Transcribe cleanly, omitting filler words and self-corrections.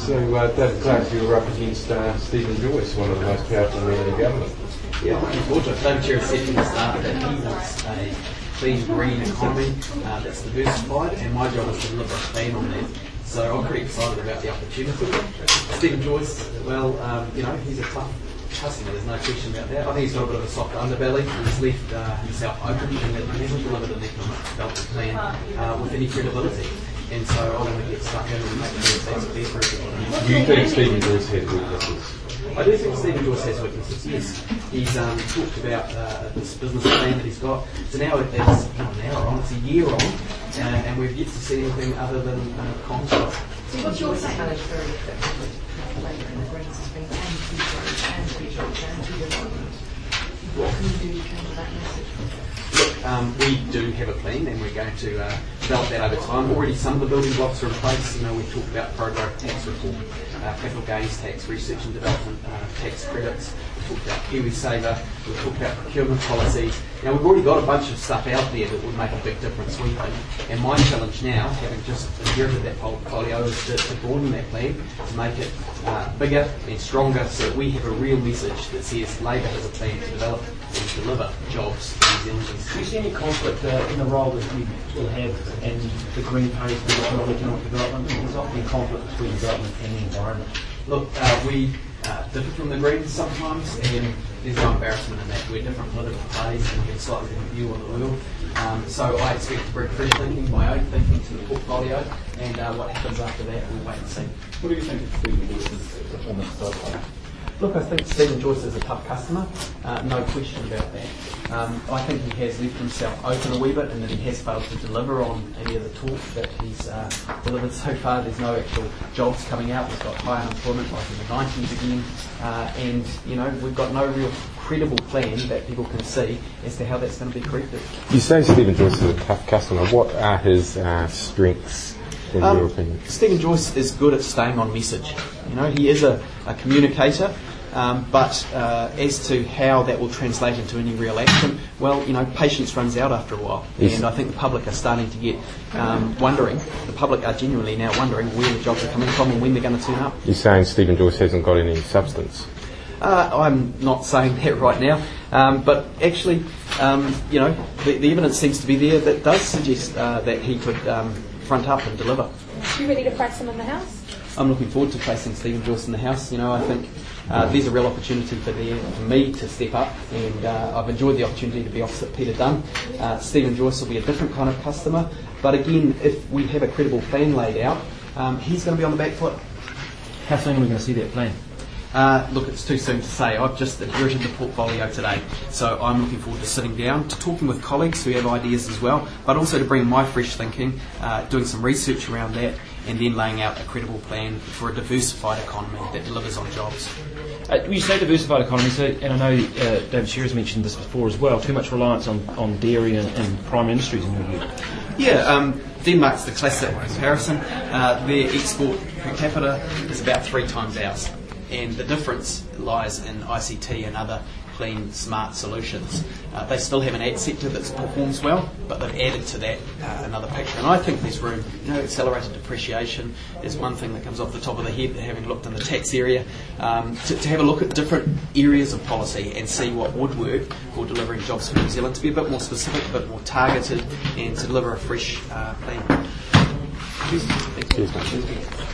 So, David Clark, you were up against Stephen Joyce, one of the most powerful men in government. Yeah, looking forward to it. David Cherry said from the start that he wants a clean, green economy that's diversified, and my job is to deliver a plan on that. So I'm pretty excited about the opportunity. Stephen Joyce, well, he's a tough customer, there's no question about that. I think he's got a bit of a soft underbelly. He's left himself open and that he hasn't delivered an economic development plan with any credibility. And so I want to get stuck in and make sure that's fair for everybody. Do you think Stephen Joyce has weaknesses? I do think Stephen Joyce has weaknesses, yes. He's talked about this business plan that he's got. It's now, it's not an hour on, it's a year on, and we've yet to see anything other than concepts. So what's your take? Managed very effectively Labour and the Greens has been and development. What can you do to counter that message? Look, we do have a plan, and we're going to develop that over time. Already some of the building blocks are in place. We've talked about pro-growth tax reform, capital gains tax, research and development tax credits. We've talked about KiwiSaver. We've talked about procurement policies. Now, we've already got a bunch of stuff out there that would make a big difference, we think. And my challenge now, having just inherited that portfolio, is to broaden that plan, to make it bigger and stronger, so that we have a real message that says Labour has a plan to develop and deliver jobs to New Zealanders. Do you see any conflict in the role that you will have in the Green Party's position on economic development? There's often conflict between development and the environment. Look, we differ from the Greens sometimes, and there's no embarrassment in that. We're different political parties and we have a slightly different view on the world. So I expect to bring fresh thinking, my own thinking to the portfolio, and what happens after that, we'll wait and see. What do you think of Stephen Joyce's performance so far? Look, I think Stephen Joyce is a tough customer, no question about that. I think he has left himself open a wee bit, and that he has failed to deliver on any of the talk that he's delivered so far. There's no actual jobs coming out. We've got high unemployment like in the 90s again, and we've got no real credible plan that people can see as to how that's going to be corrected. You say Stephen Joyce is a tough customer. What are his strengths, in your opinion? Stephen Joyce is good at staying on message. He is a communicator, but as to how that will translate into any real action, well, patience runs out after a while. Yes. And I think the public are starting to get wondering, the public are genuinely now wondering where the jobs are coming from and when they're going to turn up. You're saying Stephen Joyce hasn't got any substance? I'm not saying that right now, but actually, the evidence seems to be there that does suggest that he could front up and deliver. Are you ready to place him in the House? I'm looking forward to placing Stephen Joyce in the House. I think there's a real opportunity for me to step up, and I've enjoyed the opportunity to be opposite Peter Dunn. Stephen Joyce will be a different kind of customer, but again, if we have a credible plan laid out, he's going to be on the back foot. How soon are we going to see that plan? Look, it's too soon to say. I've just inherited the portfolio today, so I'm looking forward to sitting down, to talking with colleagues who have ideas as well, but also to bring my fresh thinking, doing some research around that, and then laying out a credible plan for a diversified economy that delivers on jobs. When you say diversified economy, and I know David Shearer has mentioned this before as well, too much reliance on dairy and primary industries in your view? Yeah, Denmark's the classic comparison. Their export per capita is about 3 times ours. And the difference lies in ICT and other clean, smart solutions. They still have an ad sector that performs well, but they've added to that another picture. And I think there's room. Accelerated depreciation is one thing that comes off the top of the head, having looked in the tax area, to have a look at different areas of policy and see what would work for delivering jobs for New Zealand, to be a bit more specific, a bit more targeted, and to deliver a fresh plan. Cheers. Thank you. Cheers, mate.